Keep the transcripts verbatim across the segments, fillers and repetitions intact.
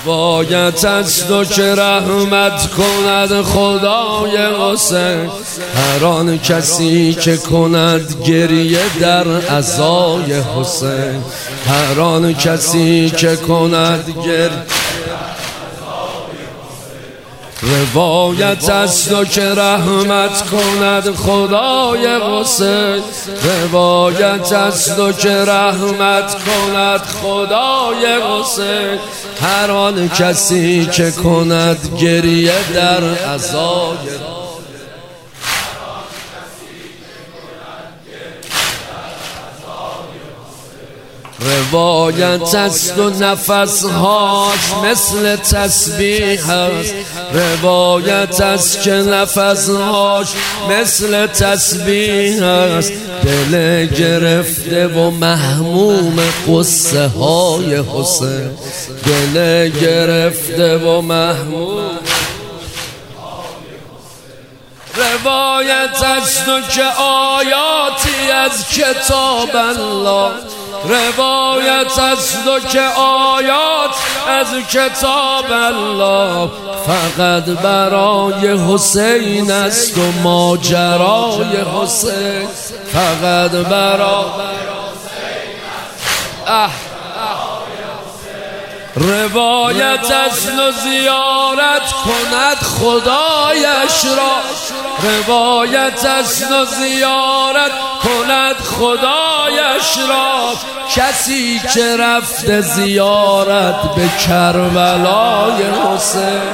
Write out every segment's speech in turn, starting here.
روایت است و که رحمت کند خدای حسین، هر آن کسی که کند گریه در عزای حسین، هر آن کسی که کند گریه. روایت است و که رحمت کند خدای حسین، روایت است و که رحمت کند خدای حسین، هر آن کسی که کند گریه در عزای. روایت است و نفسهاش مثل تسبیح است، روایت است که نفسهاش مثل تسبیح است، دل گرفته و محموم قصه های حسین، دل گرفته و محموم. روایت است و که آیاتی از کتاب الله، روایت است و که آیات از کتاب الله، فقط برای حسین است و ماجرای حسین، فقط برای اه روایت است و زیارت کند خدایش را، روایت است و زیارت کند خدایش را، کسی که رفت زیارت به کربلای حسین.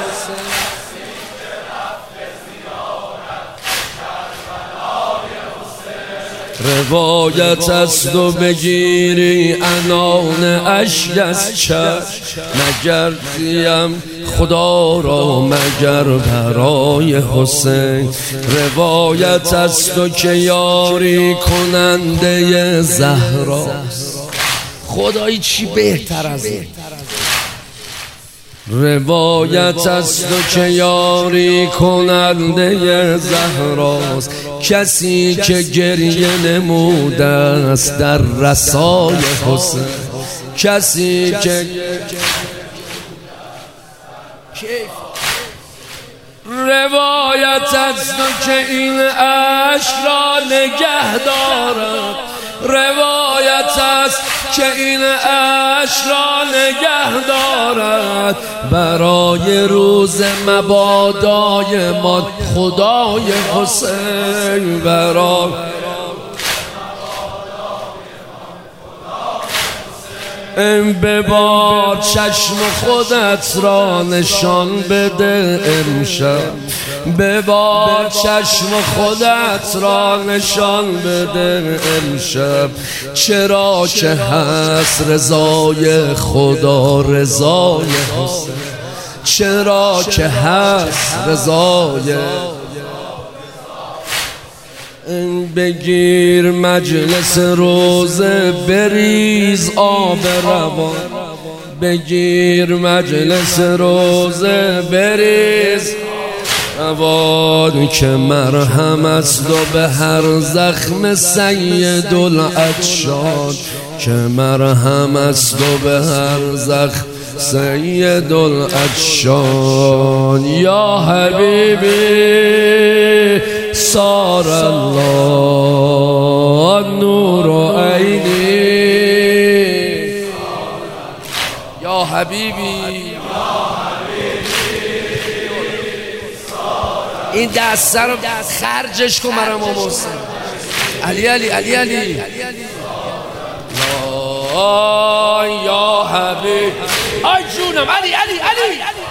روایت است و بگیری عنان اشک از چشم، مگر دیم خدا را مگر برای حسین. روایت است و که یاری کننده زهراست، خدایی چی بهتر از این. روایت است و که یاری کننده زهراست، کسی که گریه نموده است در رسای حسین، کسی که روایت است و که این عشق را نگه دارد، روایت است که این عشق را نگه دارد، برای روز مبادای ما خدای حسین، برای ببار چشم خودت را نشان بده امشب، ببار چشم خودت را نشان بده امشب، چرا که هست رضای خدا رضای حسین، چرا که هست رضای. بگیر مجلس روزه بریز آب روان، بگیر مجلس روزه بریز روان، که مرهم است و به هر زخم سید العطشان، که مرهم است و به هر زخم سید العطشان. یا حبیبی صار الله نور عینی، یا حبیبی این دست رو خرجش کن مرم آموزن. علی علی علی علی یا حبیب، آی جونم علی علی علی